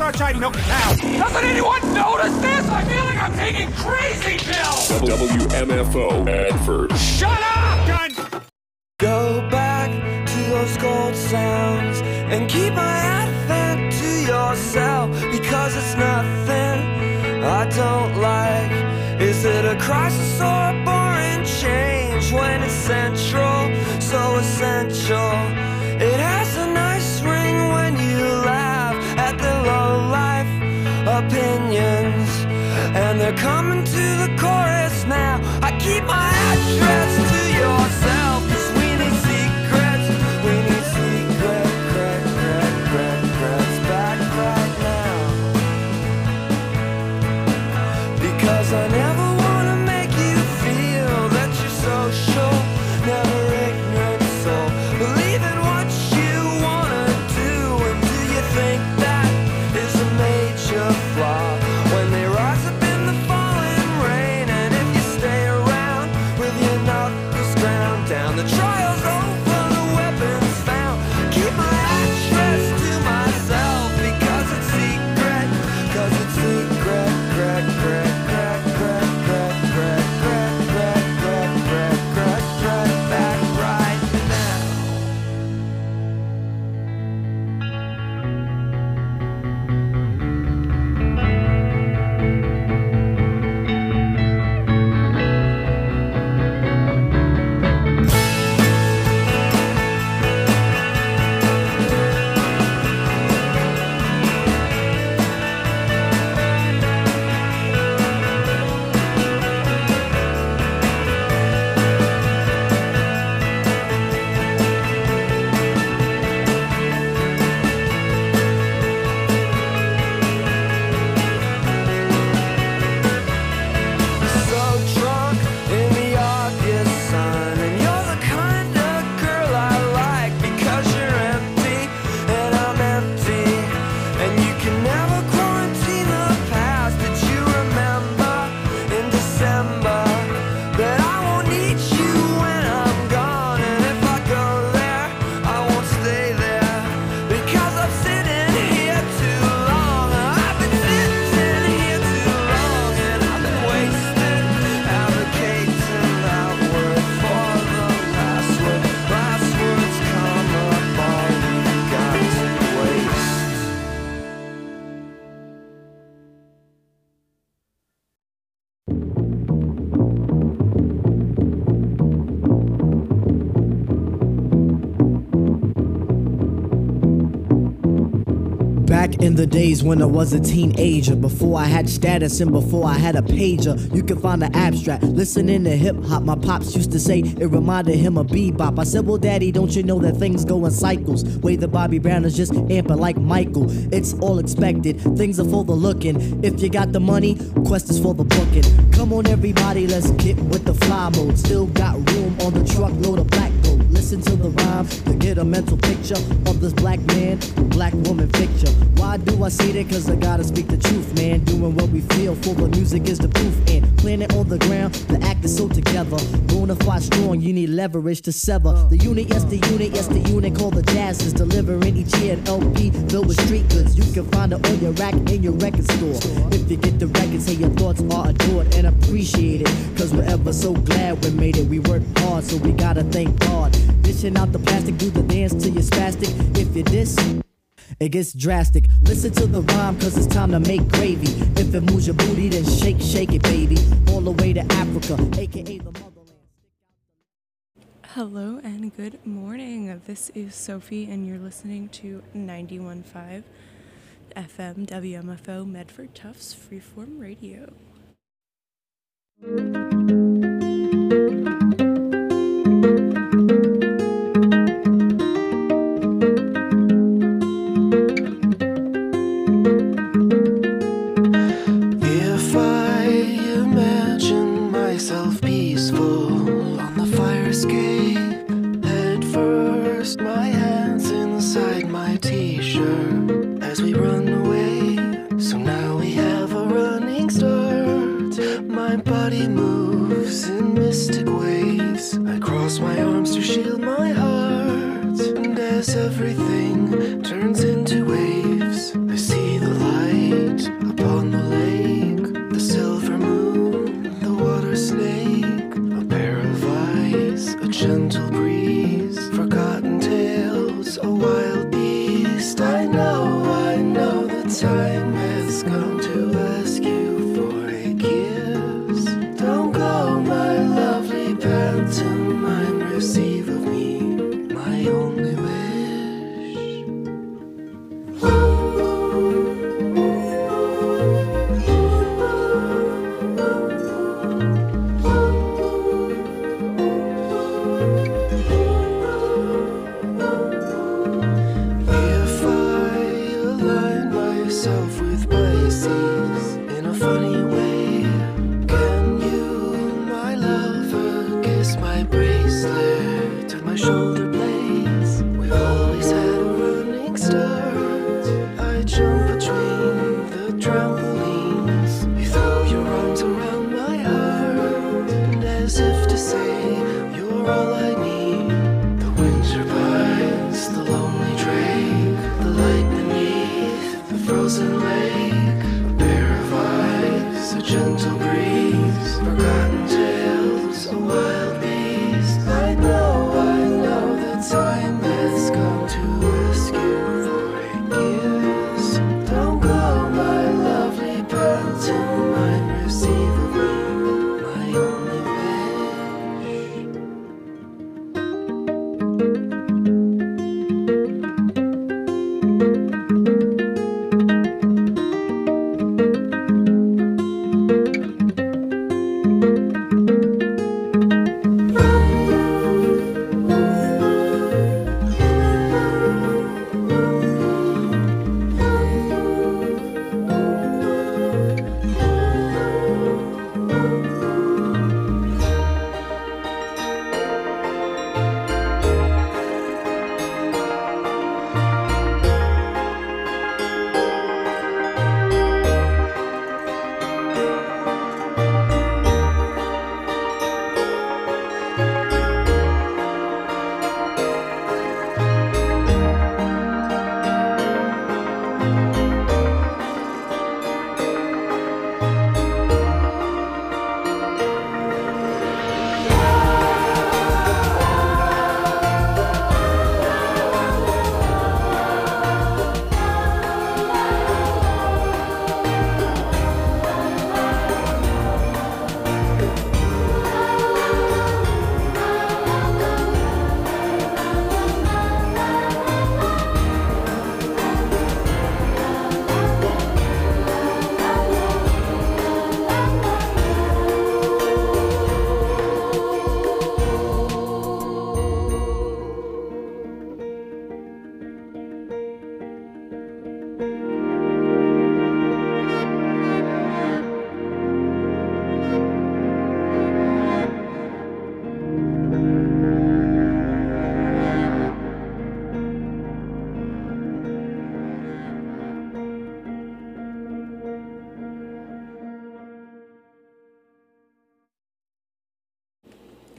cockroach, I milk cow. Doesn't anyone notice this? I feel like I'm taking crazy pills. WMFO Advert. Shut up, gun. Go back to those gold sounds and keep my advent to yourself, because it's nothing I don't like. Is it a crisis or a boring change when it's central, so essential? It has a nice ring when you laugh at the low-life opinions, and they're coming to the chorus now. I keep my address to yourself, 'cause we need secrets. We need secrets back right now. Because I never wanna make you feel that you're social, never ignorant soul. Believe in what you wanna do, and do you think that is a major flaw? When they rise up in the falling rain, and if you stay around with your knuckles ground down, the trial's over, the weapons found. Keep my address to myself, because it's secret, 'cause it's secret, back right now. So drunk in the August sun, and you're the kind of girl I like, because you're empty and I'm empty, and you can never quarantine the past. Did you remember in December that I won't need you when I'm gone? And if I go there, I won't stay there, because I'm sitting here too long. I've been sitting here too long, and I've been wasted advocating that word for the last word. Last words come up, all we've got to waste. Back in the days when I was a teenager, before I had status and before I had a pager, you can find the abstract. Listening to hip hop, my pops used to say it reminded him of bebop. I said, well, daddy, don't you know that things go in cycles? Way the Bobby Brown is just amping like Michael. It's all expected, things are for the looking. If you got the money, quest is for the booking. Come on, everybody, let's get with the fly mode. Still got room on the truckload of black gold. Listen to the rhyme to get a mental picture of this black man, black woman picture. Why do I say that? 'Cause I gotta speak the truth, man. Doing what we feel, for the music is the proof. And planet on the ground, the act is so together. Bonafide strong, you need leverage to sever. The unit, yes, the unit called the Jazz is delivering each year an LP filled with street goods. You can find it on your rack in your record store. If you get the record, say your thoughts are adored and appreciated. 'Cause we're ever so glad we made it. We worked hard, so we gotta thank God. Dishing out the plastic, do the dance till you're spastic. If you diss, it gets drastic. Listen to the rhyme, 'cause it's time to make gravy. If it moves your booty, then shake, shake it, baby. All the way to Africa, aka the motherland. Hello and good morning. This is Sophie, and you're listening to 91.5 FM WMFO Medford Tufts Freeform Radio. If I imagine myself peaceful on the fire escape, head first, my hands inside my t-shirt as we run away. So now we have a running start. My body moves in mystic ways. I cross my arms to shield my heart. And as everything turns into waves, I see the light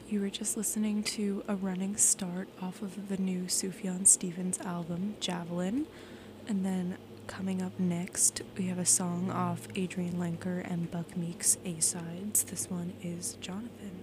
You were just listening to a running start off of the new Sufjan Stevens album, Javelin. And then coming up next, we have a song off Adrian Lenker and Buck Meek's A-Sides. This one is Jonathan.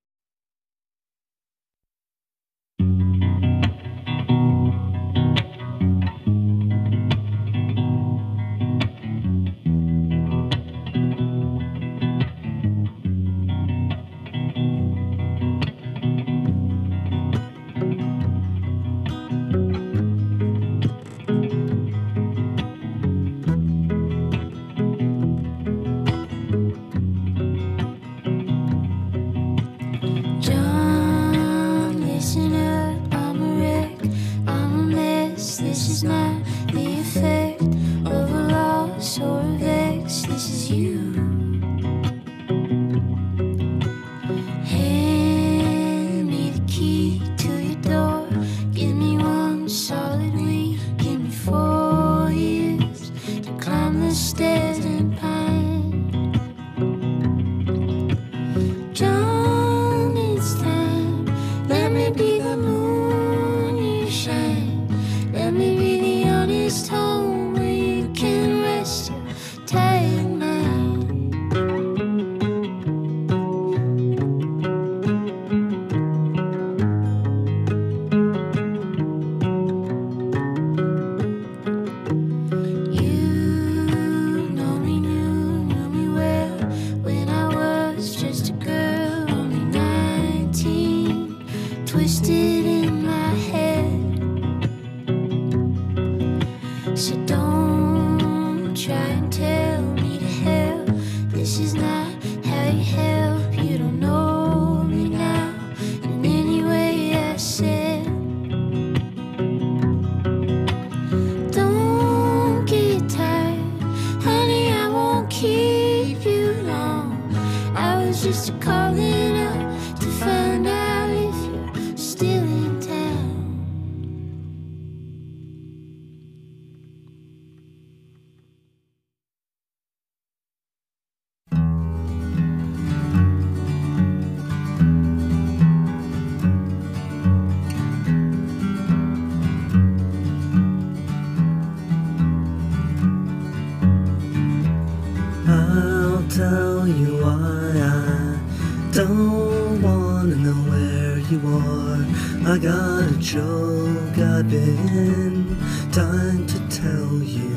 I got a joke I've been dying to tell you.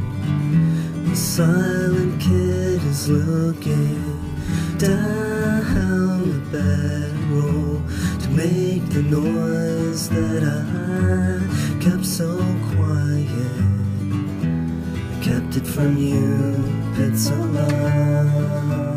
The silent kid is looking down the barrel to make the noise that I kept so quiet. I kept it from you, it's a lie.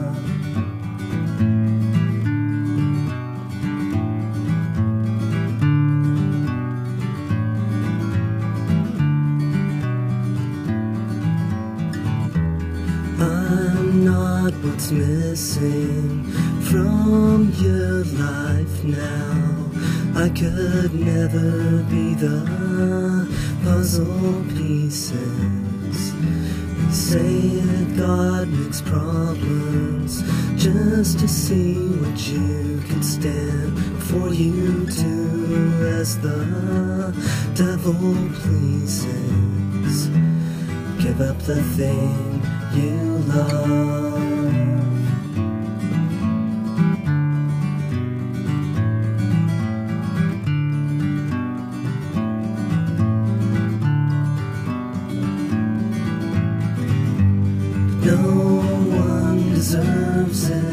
What's missing from your life now? I could never be the puzzle pieces. They say that God makes problems just to see what you can stand before you do as the devil pleases. Give up the thing you love. Deserves it.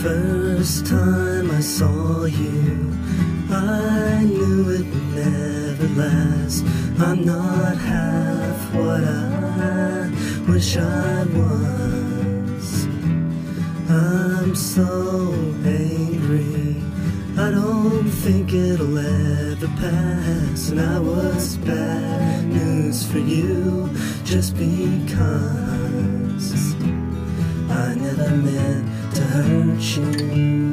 First time I saw you, I knew it would never last. I'm not half what I wish I was. I'm so angry, I don't think it'll ever pass. And I was bad news for you just because I never meant to hurt you.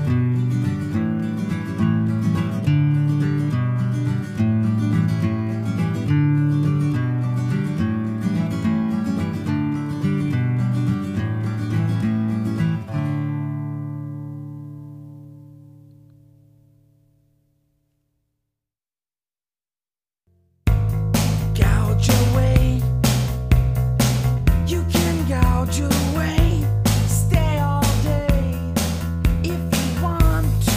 Gouge away. You can gouge away. Stay all day if you want to.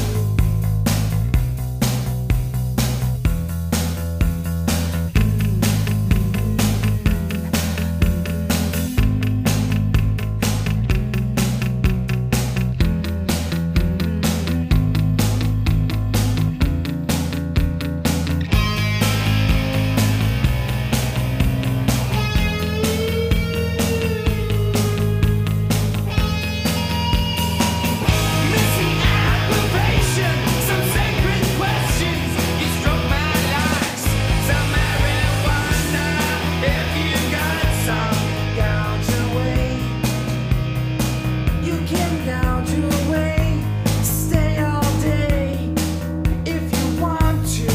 Missing aggravation, some sacred questions. You struck my locks, some marijuana. If you got some, gouge away. You can gouge away. Stay all day if you want to.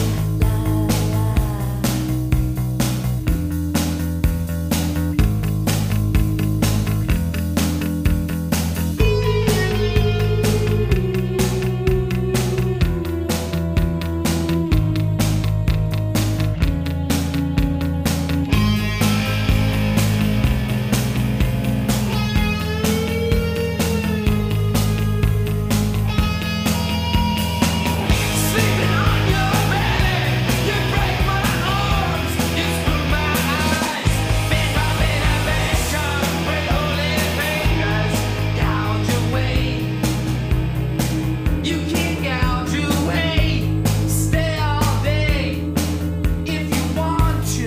Sleeping on your belly, you break my arms, you screw my eyes, bend up innovation with holy fingers. Gouge away, you can gouge away. Stay all day if you want to.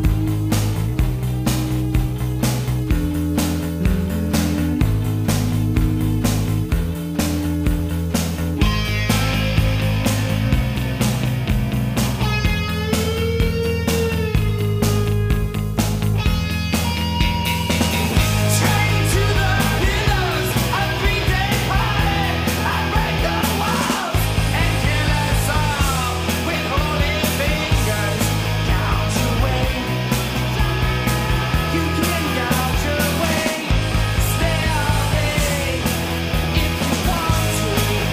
Train to the pillars, a 3-day party. I break the walls and kill us all with holy fingers. Gouge away, you can gouge away. Stay all day if you want to.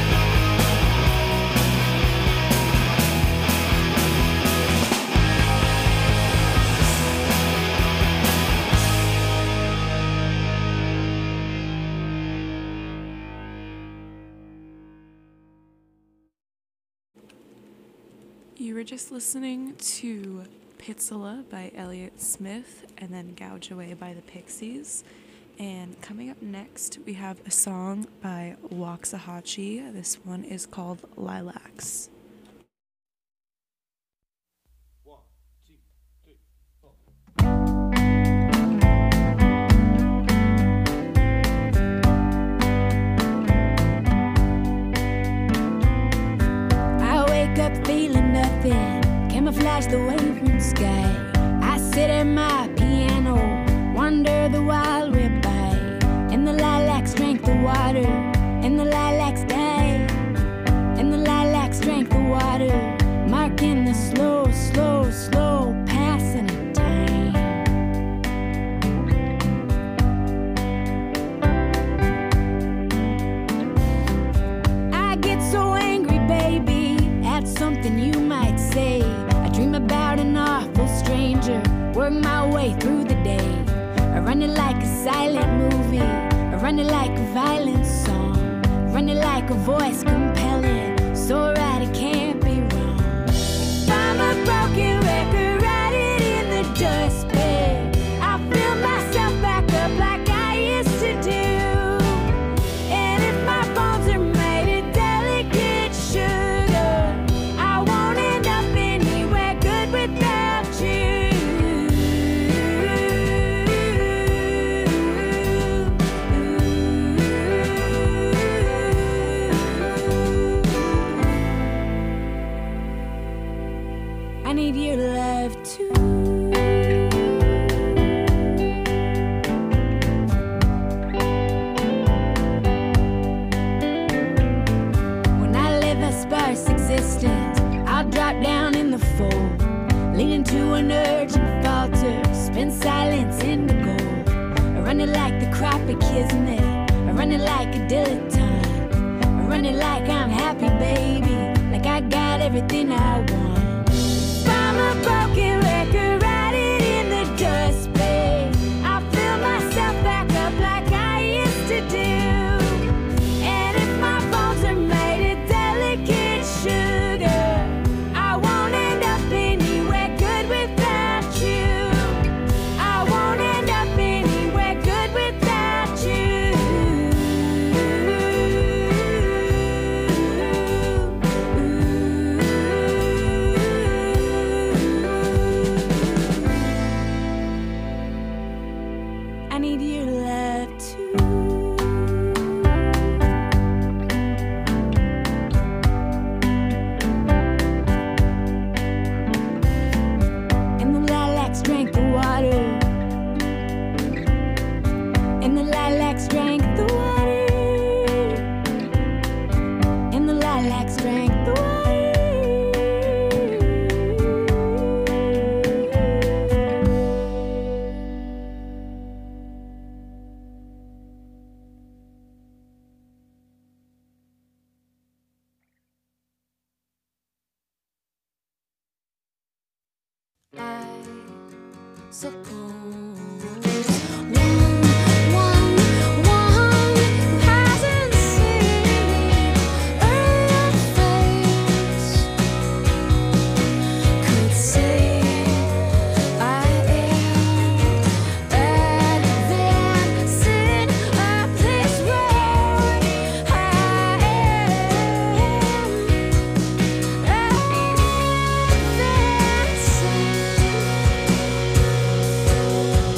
You were just listening to Pizzala by Elliott Smith and then Gouge Away by the Pixies. And coming up next, we have a song by Waxahachie. This one is called Lilacs. I wake up feeling nothing, camouflage the wavering sky. I sit at my piano, wonder the while we're by. And the lilacs drank the water, and the lilacs died. And the lilacs drank the water, marking the slow, slow, slow passing of time. I get so angry, baby, at something you might say. I dream about an awful stranger, work my way through the day. I run it like a silent movie, I run it like a violent song, run it like a voice compelling, so right it can't be wrong. If I'm a broken record, write it in the dustbin. I fill myself back up like I used to do. And if my bones are run it like a dilettante. I run it like I'm happy, baby. Like I got everything I want. I'm a broken record, write it in the dust, babe. I fill myself back up like I used to do. And if my bones are made of delicate sugar, I won't end up anywhere good without you. I won't end up anywhere good without you. I need your love too. And the lilacs drank the water. And the lilacs drank the water. And the lilacs drank the water. I suppose one who hasn't seen her face could say I am advancing a place where I am advancing.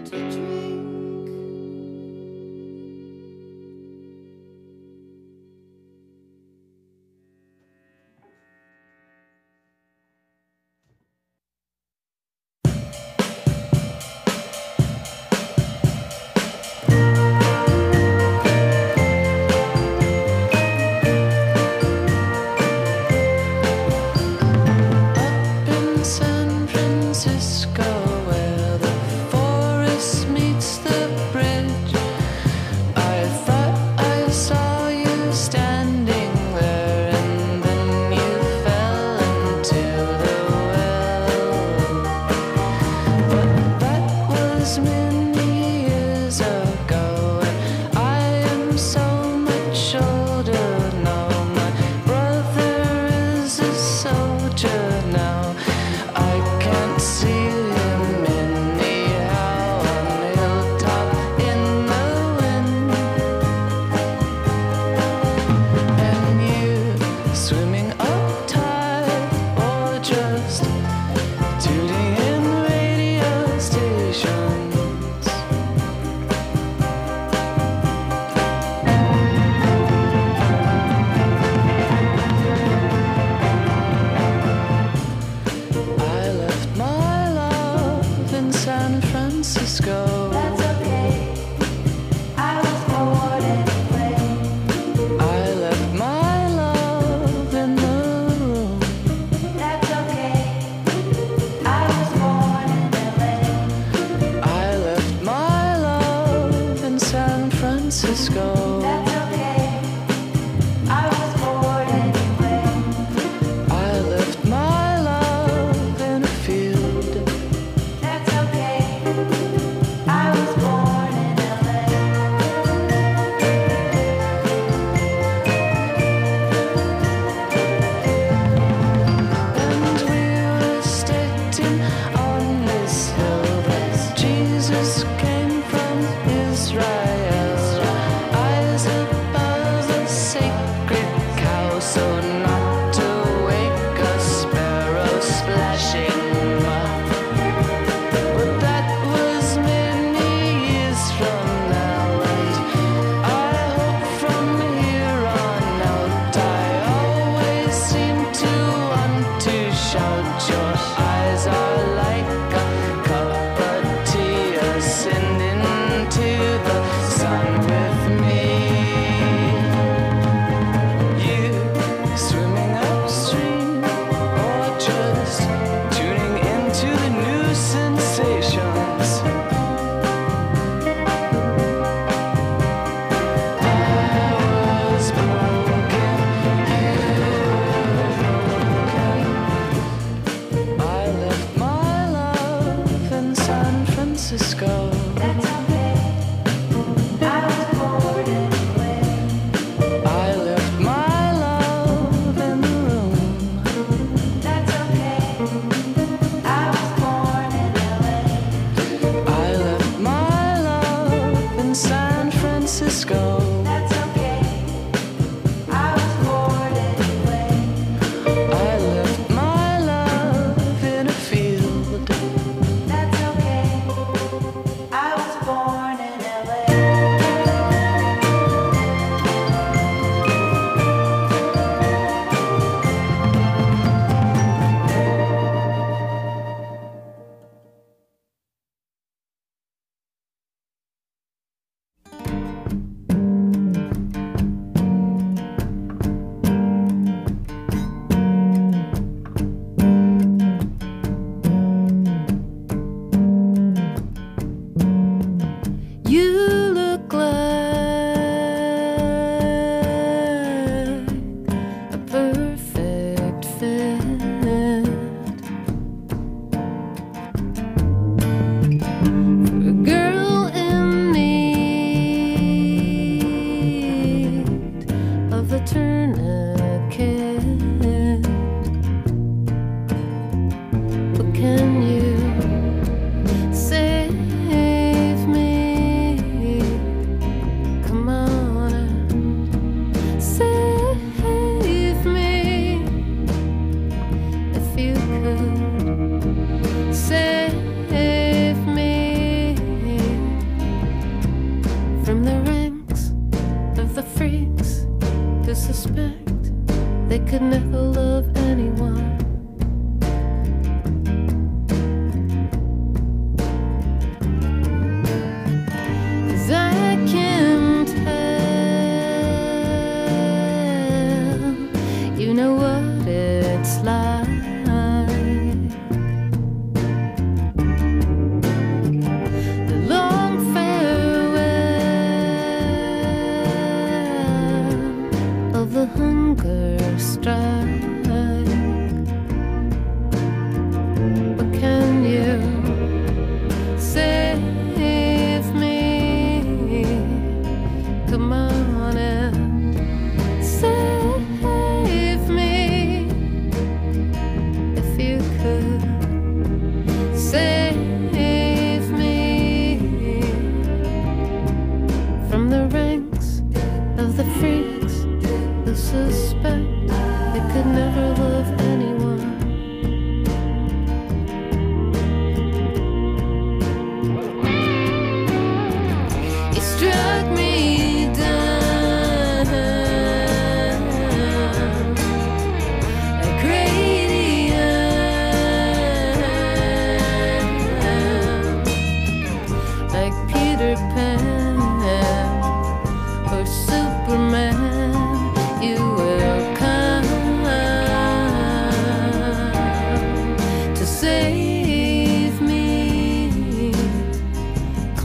I was born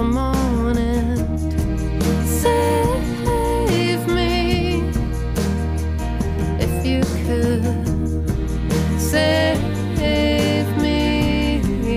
Come on and save me if you could. Save me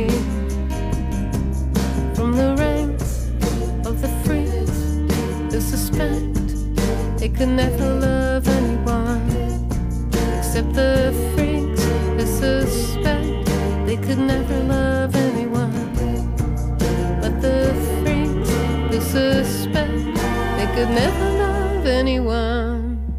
from the ranks of the freaks who suspect they could never love anyone except the freaks who suspect they could never love anyone. But the freaks who suspect they could never love anyone.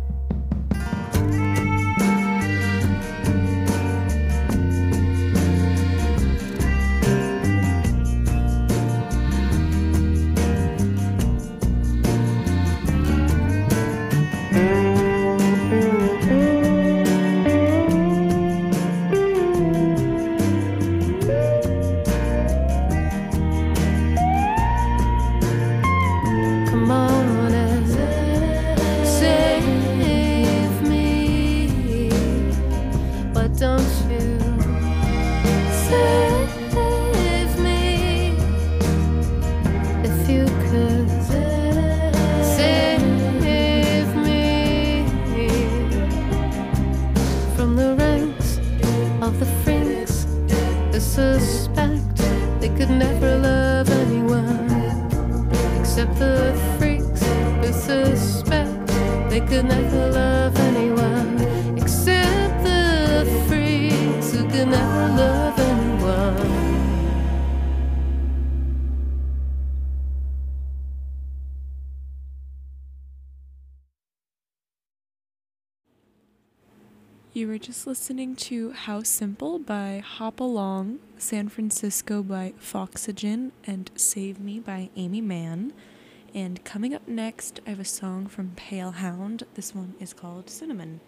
You were just listening to How Simple by Hop Along, San Francisco by Foxygen, and Save Me by Amy Mann. And coming up next, I have a song from Pale Hound. This one is called Cinnamon.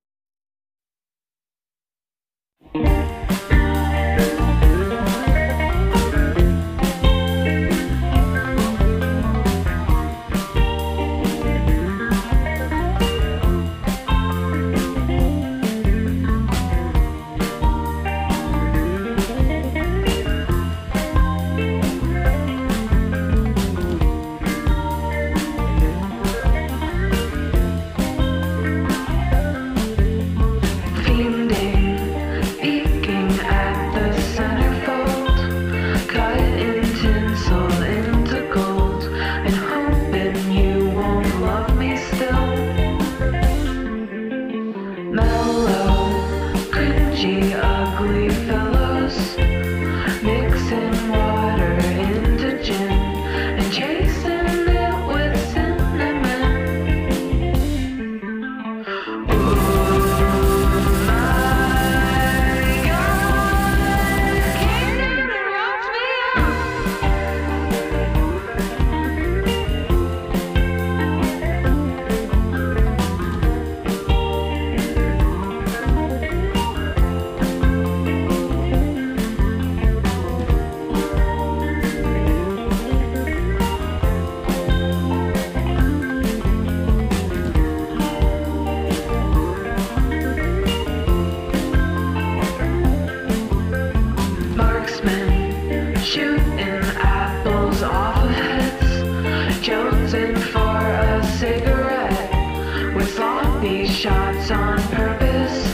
Shots on purpose,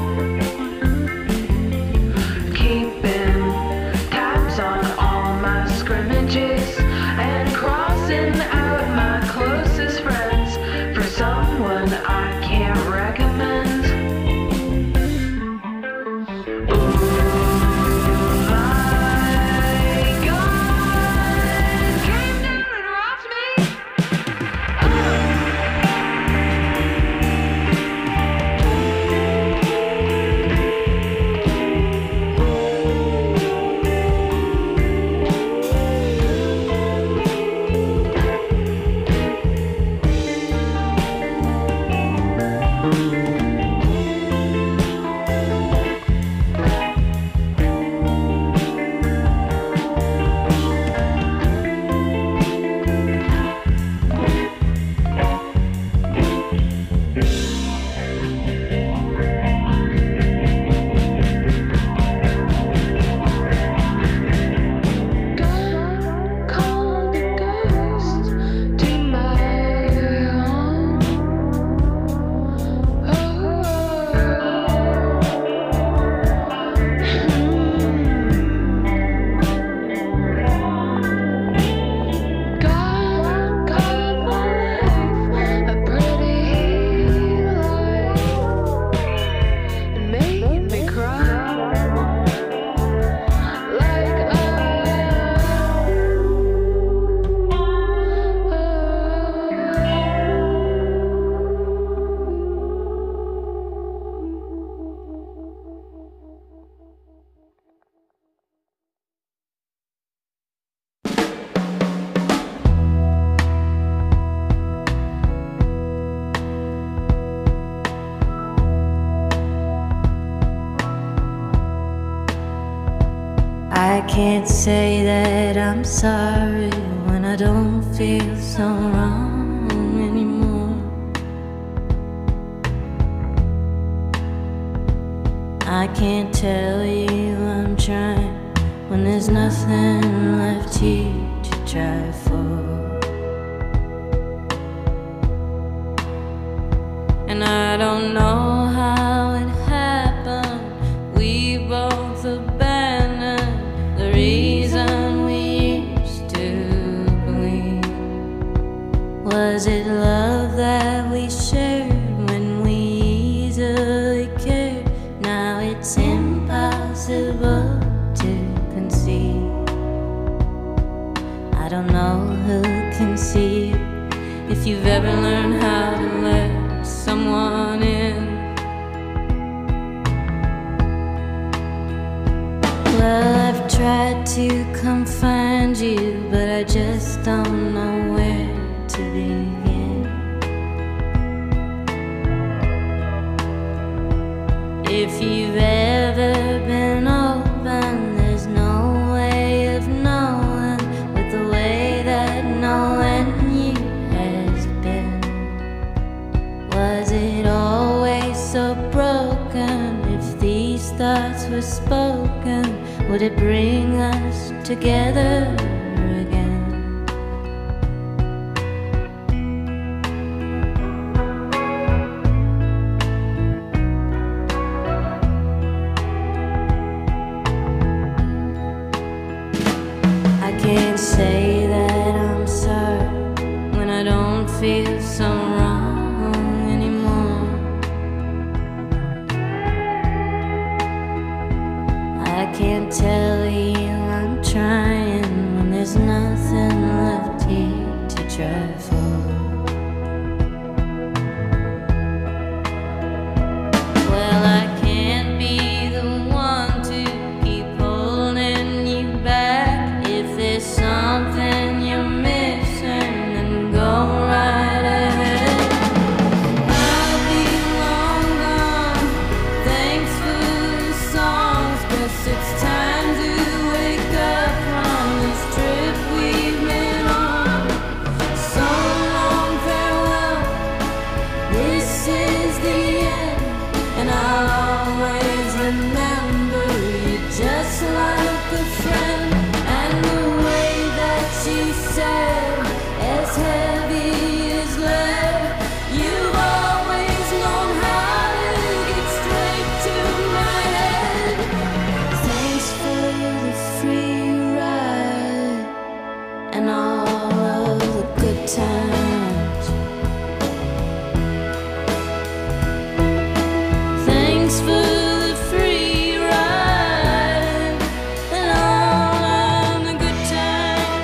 keeping tabs on all my scrimmages and crossing out my closest friends for someone I can't recommend. Ooh, my God, came down and robbed me. can't say that I'm sorry when I don't feel so wrong anymore. I can't tell you I'm trying when there's nothing left here to try for. And I don't know how it happened. We both abandoned the reason we used to believe. Was it love that we shared when we easily cared? Now it's impossible to conceive. I don't know who can see you, if you've ever learned how to let someone in. Well, I've tried to come find you, but I just don't know where to begin. If you've ever been open, there's no way of knowing with the way that knowing you has been. Was it always so broken? If these thoughts were spoken, would it bring us together again? I can't say that I'm sorry when I don't feel so wrong anymore. I can't tell you I'm trying when there's nothing left here to try for. Well, I can't be the one to keep holding you back. If there's something you're missing, then go right ahead. I'll be long gone. Thanks for the songs. Guess it's time to wake up from this trip we've been on. So long, farewell. This is the end, and I'll always remember you just like a friend. And the way that you said, as heavy as lead, you've always known how to get straight to my head. Thanks for the free ride and all of the good times. Thanks for the free ride and all of the good times.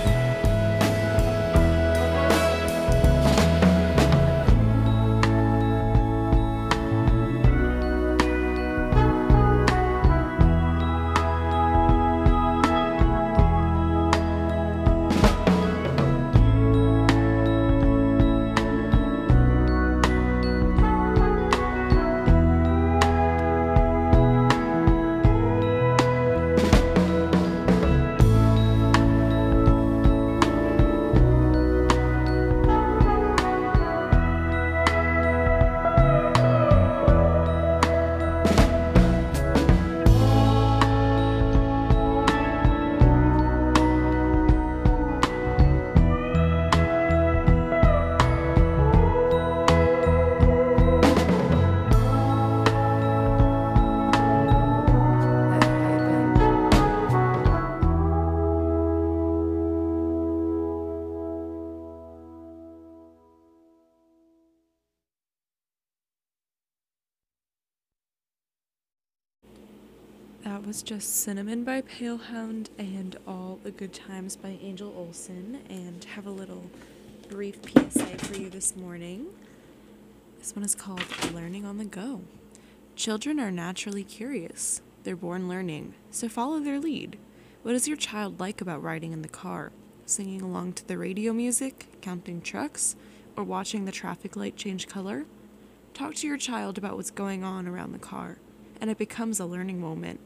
That was just Cinnamon by Palehound and All the Good Times by Angel Olsen. And have a little brief PSA for you this morning. This one is called Learning on the Go. Children are naturally curious. They're born learning, so follow their lead. What does your child like about riding in the car? Singing along to the radio music, counting trucks, or watching the traffic light change color? Talk to your child about what's going on around the car, and it becomes a learning moment.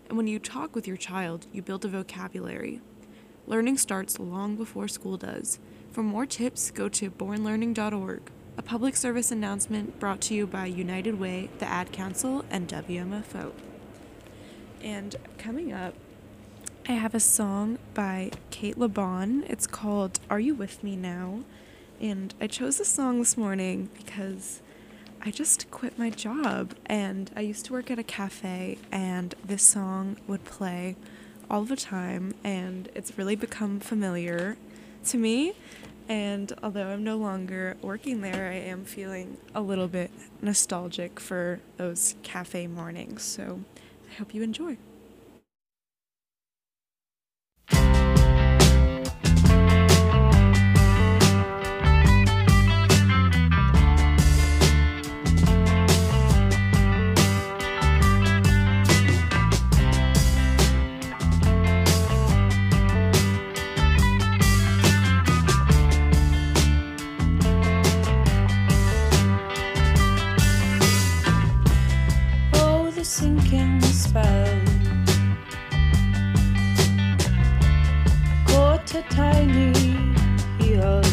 And when you talk with your child, you build a vocabulary. Learning starts long before school does. For more tips, go to bornlearning.org. A public service announcement brought to you by United Way, the Ad Council, and WMFO. And coming up, I have a song by Kate LeBon. It's called Are You With Me Now? And I chose this song this morning because I just quit my job, and I used to work at a cafe, and this song would play all the time, and it's really become familiar to me. And although I'm no longer working there, I am feeling a little bit nostalgic for those cafe mornings. So I hope you enjoy. Sinking spell, caught to tiny heels,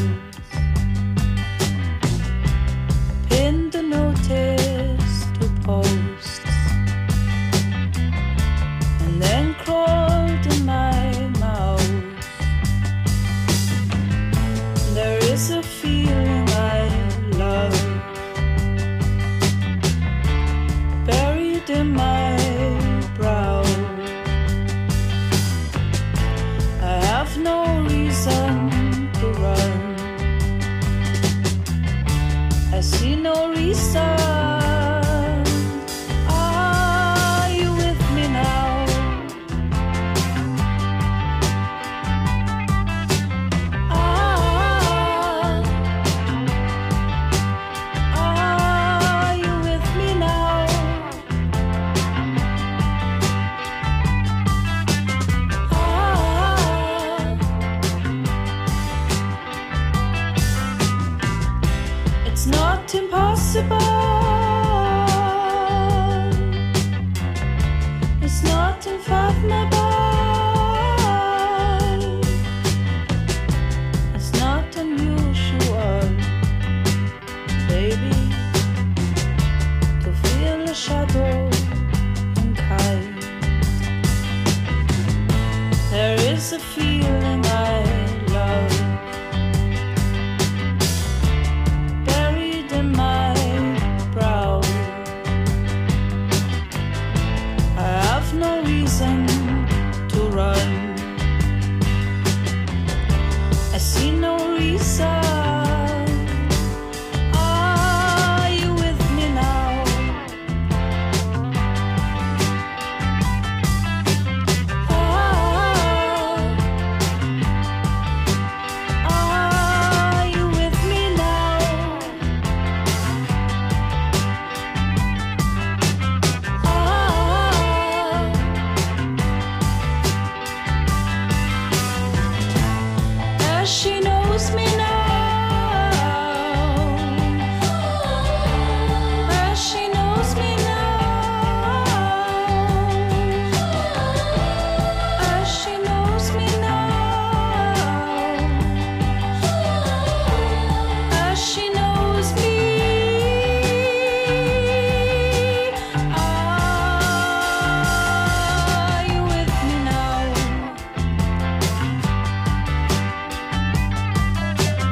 pinned a notice to posts, and then crawled in my mouth. There is a feeling I love in my brow. I have no reason to run. I see no reason. Are you with me now? Are you with me now? It's not impossible. It's not unfathomable. It's not unusual, baby, to feel a shadow in kind. There is a feeling I love in my brow. I have no reason to run. I see no reason. Are you with me now? Are you with me now? She knows me now. She knows me now. She knows me now. She knows me. Are you with me now?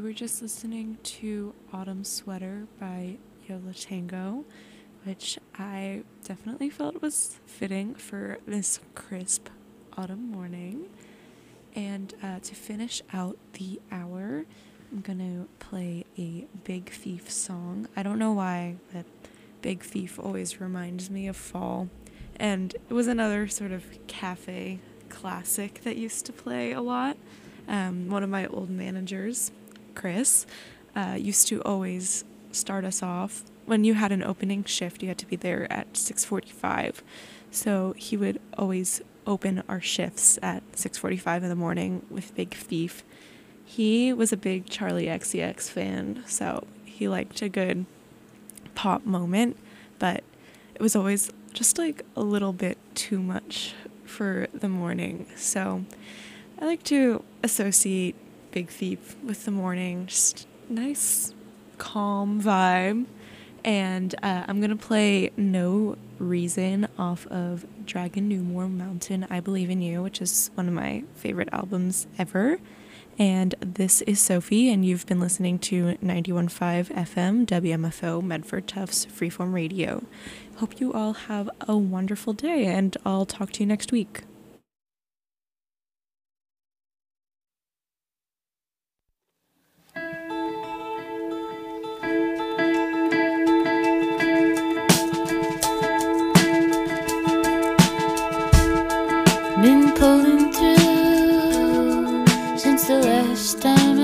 were just listening to Autumn Sweater by Yola Tango, which I definitely felt was fitting for this crisp autumn morning. And to finish out the hour, I'm going to play a Big Thief song. I don't know why, but Big Thief always reminds me of fall. And it was another sort of cafe classic that used to play a lot. One of my old managers, Chris, used to always start us off. When you had an opening shift, you had to be there at 6:45. So he would always open our shifts at 6:45 in the morning with Big Thief. He was a big Charlie XCX fan, so he liked a good pop moment, but it was always just like a little bit too much for the morning. So I like to associate Big Thief with the morning, just nice, calm vibe. And I'm going to play No Reason off of Dragon Newmore Mountain, I Believe in You, which is one of my favorite albums ever. And this is Sophie, and you've been listening to 91.5 FM WMFO Medford Tufts Freeform Radio. Hope you all have a wonderful day, and I'll talk to you next week. Been pulling through since the last time